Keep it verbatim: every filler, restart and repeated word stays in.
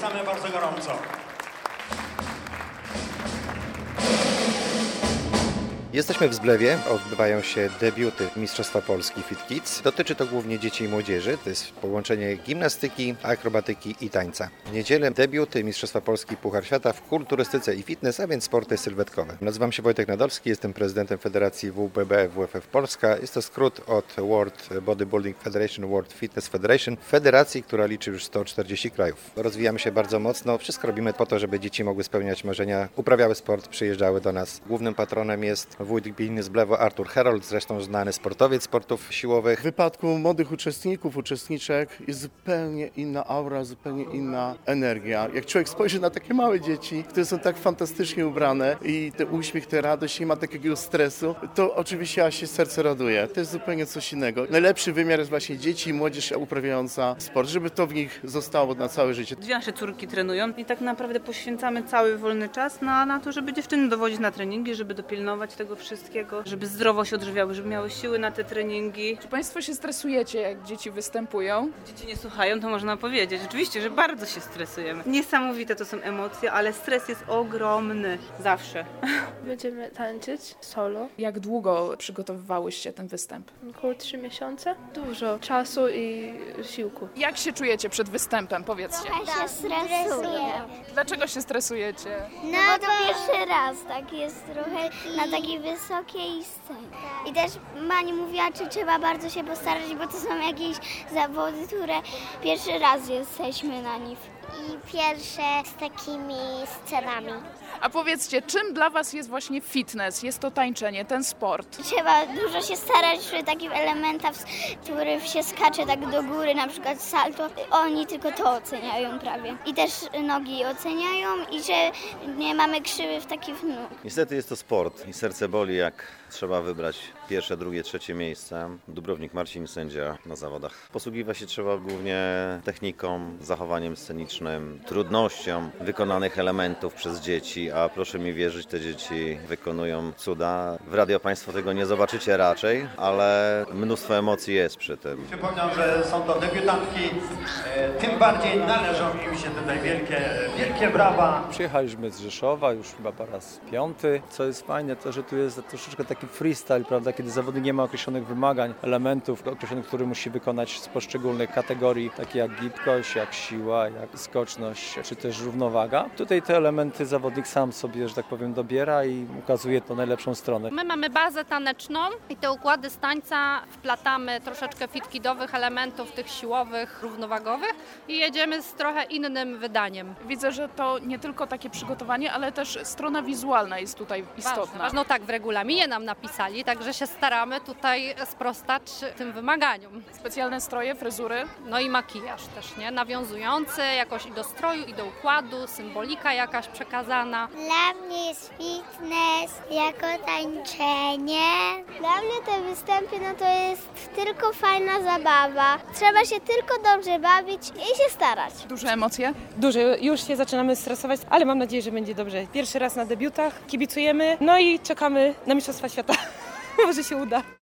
Witamy bardzo gorąco. Jesteśmy w Zblewie, odbywają się debiuty Mistrzostwa Polski Fit Kids. Dotyczy to głównie dzieci i młodzieży, to jest połączenie gimnastyki, akrobatyki i tańca. W niedzielę debiuty Mistrzostwa Polski Puchar Świata w kulturystyce i fitness, a więc sporty sylwetkowe. Nazywam się Wojtek Nadolski, jestem prezydentem Federacji W B B W F F Polska. Jest to skrót od World Bodybuilding Federation, World Fitness Federation, federacji, która liczy już sto czterdzieści krajów. Rozwijamy się bardzo mocno, wszystko robimy po to, żeby dzieci mogły spełniać marzenia, uprawiały sport, przyjeżdżały do nas. Głównym patronem jest wójt gminy Zblewo Artur Herold, zresztą znany sportowiec sportów siłowych. W wypadku młodych uczestników, uczestniczek jest zupełnie inna aura, zupełnie inna energia. Jak człowiek spojrzy na takie małe dzieci, które są tak fantastycznie ubrane i ten uśmiech, tę radość, nie ma takiego stresu, to oczywiście aż się serce raduje. To jest zupełnie coś innego. Najlepszy wymiar jest właśnie dzieci i młodzież uprawiająca sport, żeby to w nich zostało na całe życie. Dwie nasze córki trenują i tak naprawdę poświęcamy cały wolny czas na, na to, żeby dziewczyny dowodzić na treningi, żeby dopilnować tego wszystkiego, żeby zdrowo się odżywiały, żeby miały siły na te treningi. Czy Państwo się stresujecie, jak dzieci występują? Dzieci nie słuchają, to można powiedzieć. Oczywiście, że bardzo się stresujemy. Niesamowite to są emocje, ale stres jest ogromny. Zawsze. Będziemy tańczyć solo. Jak długo przygotowywałyście ten występ? Około trzy miesiące. Dużo czasu i siłku. Jak się czujecie przed występem? Powiedzcie. Trochę się stresuję. Dlaczego się stresujecie? No bo to pierwszy raz, tak jest trochę na takiej wysokiej scenie. I też pani mówiła, czy trzeba bardzo się postarać, bo to są jakieś zawody, które pierwszy raz jesteśmy na nich. I pierwsze z takimi scenami. A powiedzcie, czym dla Was jest właśnie fitness? Jest to tańczenie, ten sport? Trzeba dużo się starać przy takich elementach, w których się skacze tak do góry, na przykład salto. Oni tylko to oceniają prawie. I też nogi oceniają i że nie mamy krzywych takich nóg. Niestety jest to sport i serce boli, jak trzeba wybrać pierwsze, drugie, trzecie miejsce. Dubrownik Marcin, sędzia na zawodach. Posługiwać się trzeba głównie techniką, zachowaniem scenicznym, trudnością wykonanych elementów przez dzieci, a proszę mi wierzyć, te dzieci wykonują cuda. W radio Państwo tego nie zobaczycie raczej, ale mnóstwo emocji jest przy tym. Przypomnę, że są to debiutantki, e, tym bardziej należą im się tutaj wielkie, wielkie brawa. Przyjechaliśmy z Rzeszowa już chyba po raz piąty. Co jest fajne, to że tu jest troszeczkę taki freestyle, prawda, kiedy zawodnik nie ma określonych wymagań, elementów określonych, które musi wykonać z poszczególnych kategorii, takie jak gibkość, jak siła, jak skoczność, czy też równowaga. Tutaj te elementy zawodnik sam sobie, że tak powiem, dobiera i ukazuje to najlepszą stronę. My mamy bazę taneczną i te układy z tańca wplatamy troszeczkę fitkidowych elementów, tych siłowych, równowagowych i jedziemy z trochę innym wydaniem. Widzę, że to nie tylko takie przygotowanie, ale też strona wizualna jest tutaj istotna. Ważne. No tak, w regulaminie nam napisali, także się staramy tutaj sprostać tym wymaganiom. Specjalne stroje, fryzury? No i makijaż też, nie? Nawiązujący jakoś i do stroju, i do układu, symbolika jakaś przekazana. Dla mnie jest fitness jako tańczenie. Dla mnie te występy no to jest tylko fajna zabawa. Trzeba się tylko dobrze bawić i się starać. Duże emocje? Dużo. Już się zaczynamy stresować, ale mam nadzieję, że będzie dobrze. Pierwszy raz na debiutach, kibicujemy, no i czekamy na Mistrzostwa Świata. Może się uda.